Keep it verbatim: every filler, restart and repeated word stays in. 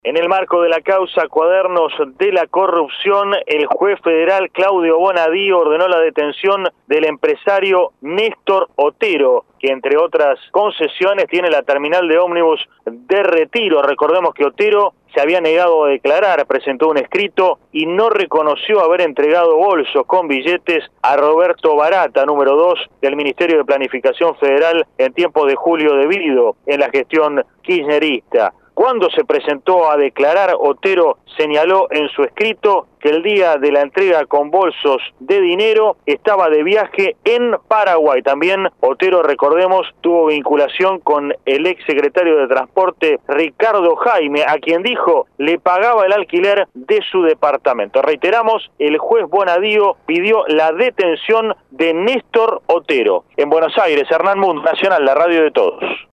En el marco de la causa Cuadernos de la Corrupción, el juez federal Claudio Bonadío ordenó la detención del empresario Néstor Otero, que entre otras concesiones tiene la terminal de ómnibus de Retiro. Recordemos que Otero se había negado a declarar, presentó un escrito y no reconoció haber entregado bolsos con billetes a Roberto Barata, número dos del Ministerio de Planificación Federal, en tiempos de Julio De Vido, en la gestión kirchnerista. Cuando se presentó a declarar, Otero señaló en su escrito que el día de la entrega con bolsos de dinero estaba de viaje en Paraguay. También Otero, recordemos, tuvo vinculación con el ex secretario de Transporte Ricardo Jaime, a quien dijo le pagaba el alquiler de su departamento. Reiteramos, el juez Bonadío pidió la detención de Néstor Otero. En Buenos Aires, Hernán Mundo, Nacional, la radio de todos.